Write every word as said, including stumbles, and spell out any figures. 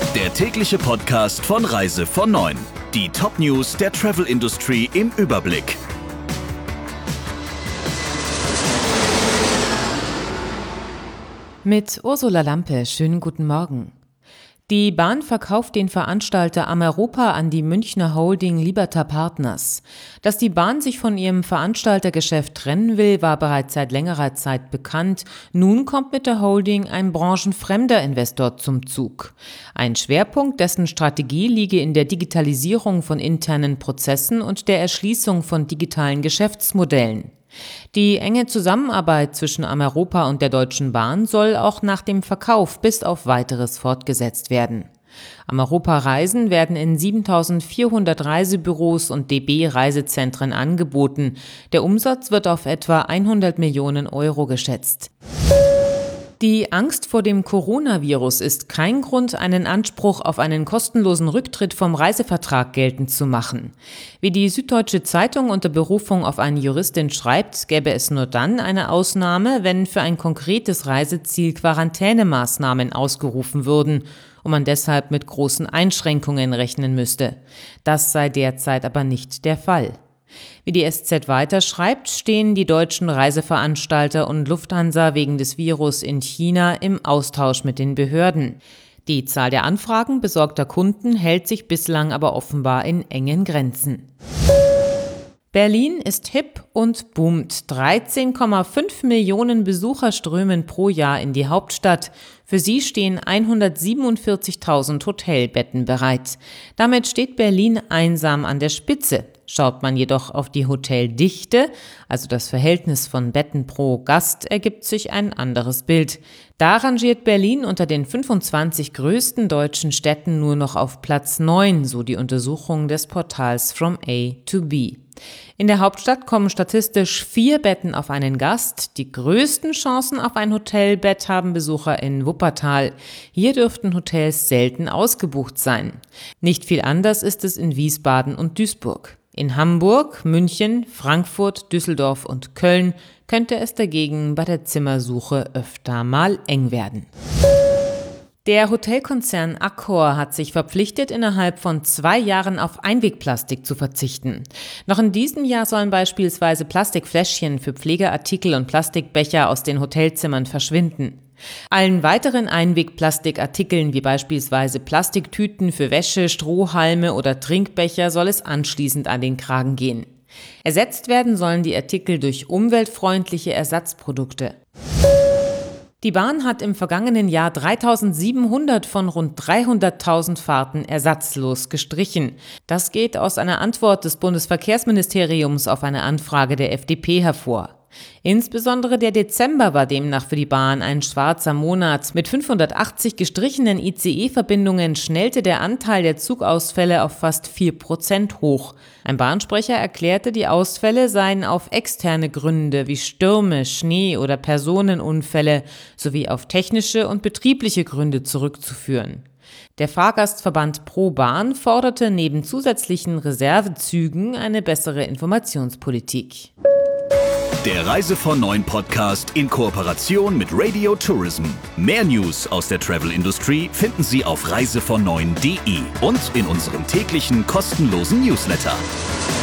Der tägliche Podcast von Reise von neun. Die Top-News der Travel Industry im Überblick. Mit Ursula Lampe, schönen guten Morgen. Die Bahn verkauft den Veranstalter Ameropa an die Münchner Holding Liberta Partners. Dass die Bahn sich von ihrem Veranstaltergeschäft trennen will, war bereits seit längerer Zeit bekannt. Nun kommt mit der Holding ein branchenfremder Investor zum Zug. Ein Schwerpunkt dessen Strategie liege in der Digitalisierung von internen Prozessen und der Erschließung von digitalen Geschäftsmodellen. Die enge Zusammenarbeit zwischen Ameropa und der Deutschen Bahn soll auch nach dem Verkauf bis auf Weiteres fortgesetzt werden. Ameropa-Reisen werden in siebentausendvierhundert Reisebüros und D B-Reisezentren angeboten. Der Umsatz wird auf etwa hundert Millionen Euro geschätzt. Die Angst vor dem Coronavirus ist kein Grund, einen Anspruch auf einen kostenlosen Rücktritt vom Reisevertrag geltend zu machen. Wie die Süddeutsche Zeitung unter Berufung auf eine Juristin schreibt, gäbe es nur dann eine Ausnahme, wenn für ein konkretes Reiseziel Quarantänemaßnahmen ausgerufen würden und man deshalb mit großen Einschränkungen rechnen müsste. Das sei derzeit aber nicht der Fall. Wie die S Z weiter schreibt, stehen die deutschen Reiseveranstalter und Lufthansa wegen des Virus in China im Austausch mit den Behörden. Die Zahl der Anfragen besorgter Kunden hält sich bislang aber offenbar in engen Grenzen. Berlin ist hip und boomt. dreizehn Komma fünf Millionen Besucher strömen pro Jahr in die Hauptstadt. Für sie stehen hundertsiebenundvierzigtausend Hotelbetten bereit. Damit steht Berlin einsam an der Spitze. Schaut man jedoch auf die Hoteldichte, also das Verhältnis von Betten pro Gast, ergibt sich ein anderes Bild. Da rangiert Berlin unter den fünfundzwanzig größten deutschen Städten nur noch auf Platz neun, so die Untersuchung des Portals From A to B. In der Hauptstadt kommen statistisch vier Betten auf einen Gast. Die größten Chancen auf ein Hotelbett haben Besucher in Wuppertal. Hier dürften Hotels selten ausgebucht sein. Nicht viel anders ist es in Wiesbaden und Duisburg. In Hamburg, München, Frankfurt, Düsseldorf und Köln könnte es dagegen bei der Zimmersuche öfter mal eng werden. Der Hotelkonzern Accor hat sich verpflichtet, innerhalb von zwei Jahren auf Einwegplastik zu verzichten. Noch in diesem Jahr sollen beispielsweise Plastikfläschchen für Pflegeartikel und Plastikbecher aus den Hotelzimmern verschwinden. Allen weiteren Einwegplastikartikeln wie beispielsweise Plastiktüten für Wäsche, Strohhalme oder Trinkbecher soll es anschließend an den Kragen gehen. Ersetzt werden sollen die Artikel durch umweltfreundliche Ersatzprodukte. Die Bahn hat im vergangenen Jahr dreitausendsiebenhundert von rund dreihunderttausend Fahrten ersatzlos gestrichen. Das geht aus einer Antwort des Bundesverkehrsministeriums auf eine Anfrage der F D P hervor. Insbesondere der Dezember war demnach für die Bahn ein schwarzer Monat. Mit fünfhundertachtzig gestrichenen I C E-Verbindungen schnellte der Anteil der Zugausfälle auf fast vier Prozent hoch. Ein Bahnsprecher erklärte, die Ausfälle seien auf externe Gründe wie Stürme, Schnee oder Personenunfälle sowie auf technische und betriebliche Gründe zurückzuführen. Der Fahrgastverband Pro Bahn forderte neben zusätzlichen Reservezügen eine bessere Informationspolitik. Der Reise von neun Podcast in Kooperation mit Radio Tourism. Mehr News aus der Travel Industry finden Sie auf reise von neun punkt de und in unserem täglichen kostenlosen Newsletter.